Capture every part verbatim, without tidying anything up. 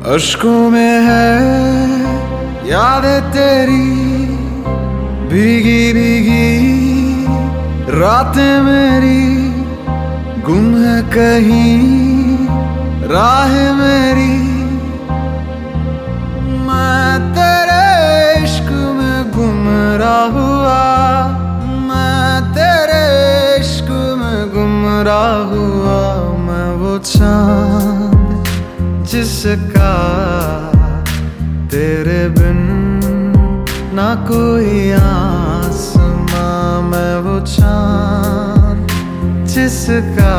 अश्कों में है यादें तेरी, भीगी भीगी रातें मेरी, गुम है कहीं राह मेरी। मैं तेरे इश्क में गुमराह हुआ, मैं तेरे इश्क में गुमराह हुआ। मैं वो चाँद जिसका तेरे बिन ना कोई आसमां, मैं वो चाँद जिसका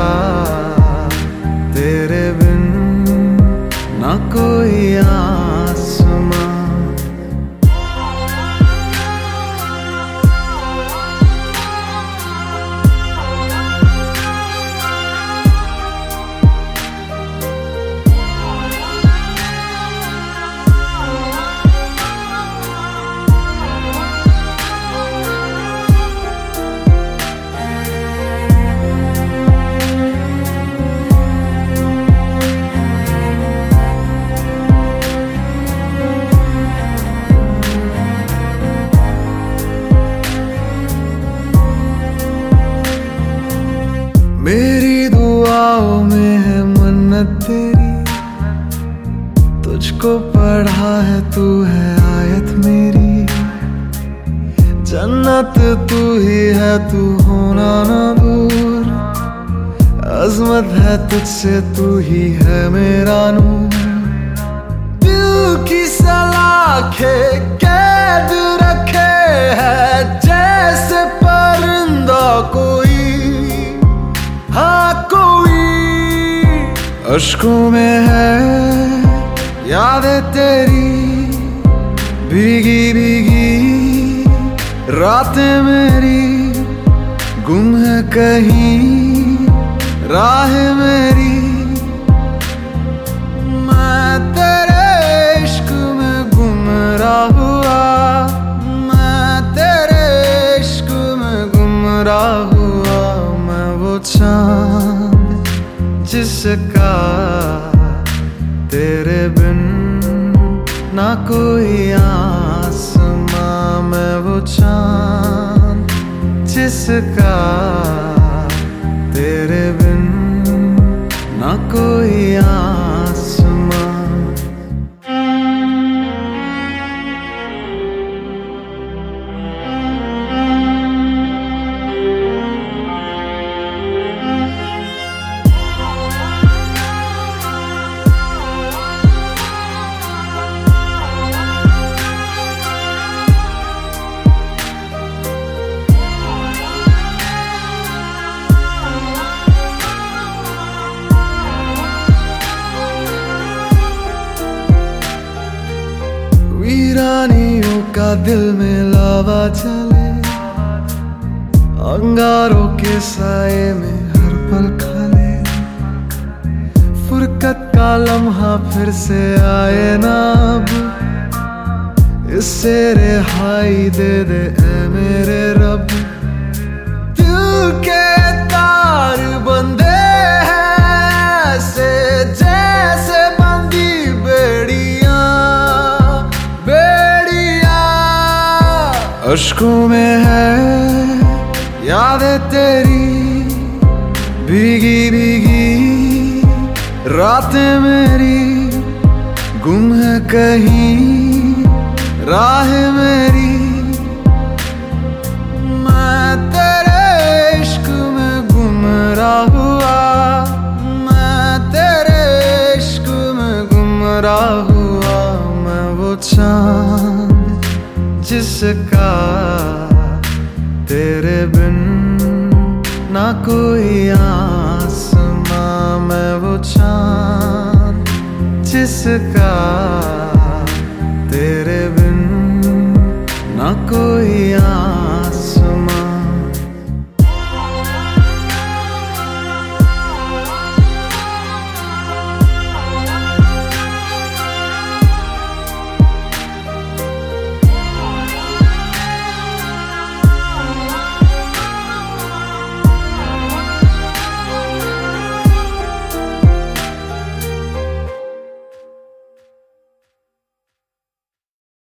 तेरे बिन ना कोई आसमां। मेरी दुआओं में है मन्नत तेरी, तुझको पढ़ा है तू है आयत मेरी। जन्नत तू ही है तू होना ना दूर, अजमत है तुझसे तू ही है मेरा नूर। दिल की सलाखें कैद रखे है जैसे परिंदा कोई, हाँ कोई। अश्कों में है यादें तेरी, भीगी भीगी रातें मेरी, गुम है कहीं राह मेरी। मैं तेरे इश्क में गुमराह हुआ, मैं तेरे इश्क में गुमराह हुआ। मैं वो चाँद जिसका तेरे बिन ना कोई आसमां, मैं वो चाँद जिसका तेरे बिन ना कोई आसमां। वीरानियों का दिल में लावा चले, अंगारों के साए में हर पल खले। फुरकत का लम्हा फिर से आए ना अब, इससे रिहाई दे दे ऐ मेरे रब। दिल के तार बंधे हैं ऐसे जैसे बंदी बेड़ियां, बेड़ियां। अश्कों में है यादें तेरी, भीगी भीगी रातें मेरी, गुम है कहीं राह मेरी। मैं तेरे इश्क में गुमराह हुआ, मैं तेरे इश्क में गुमराह हुआ। मैं वो चाँद जिसका तेरे बिन ना कोई आसमां, मैं वो चाँद जिसका तेरे बिन ना कोई आ